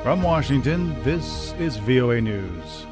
From Washington, this is VOA News.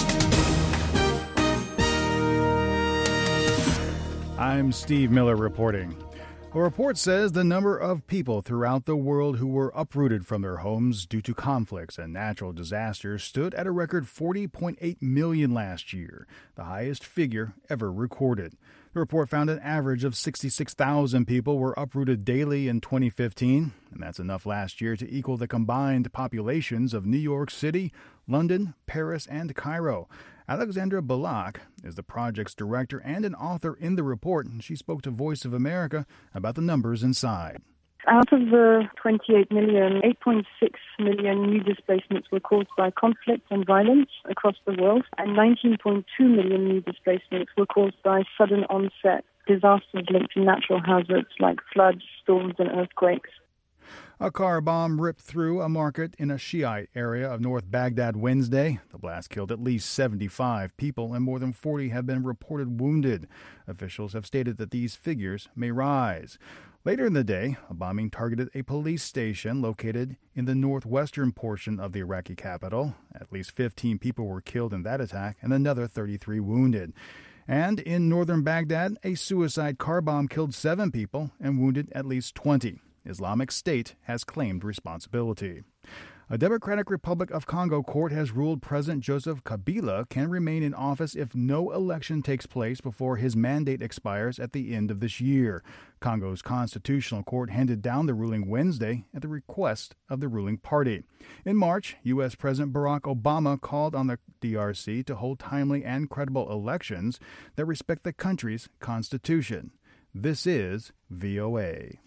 I'm Steve Miller reporting. A report says the number of people throughout the world who were uprooted from their homes due to conflicts and natural disasters stood at a record 40.8 million last year, the highest figure ever recorded. The report found an average of 66,000 people were uprooted daily in 2015, and that's enough last year to equal the combined populations of New York City, London, Paris, and Cairo. Alexandra Balak is the project's director and an author in the report, and she spoke to Voice of America about the numbers inside. Out of the 28 million, 8.6 million new displacements were caused by conflict and violence across the world, and 19.2 million new displacements were caused by sudden onset disasters linked to natural hazards like floods, storms, and earthquakes. A car bomb ripped through a market in a Shiite area of North Baghdad Wednesday. The blast killed at least 75 people, and more than 40 have been reported wounded. Officials have stated that these figures may rise. Later in the day, a bombing targeted a police station located in the northwestern portion of the Iraqi capital. At least 15 people were killed in that attack, and another 33 wounded. And in northern Baghdad, a suicide car bomb killed 7 people and wounded at least 20. Islamic State has claimed responsibility. A Democratic Republic of Congo court has ruled President Joseph Kabila can remain in office if no election takes place before his mandate expires at the end of this year. Congo's Constitutional Court handed down the ruling Wednesday at the request of the ruling party. In March, U.S. President Barack Obama called on the DRC to hold timely and credible elections that respect the country's constitution. This is VOA.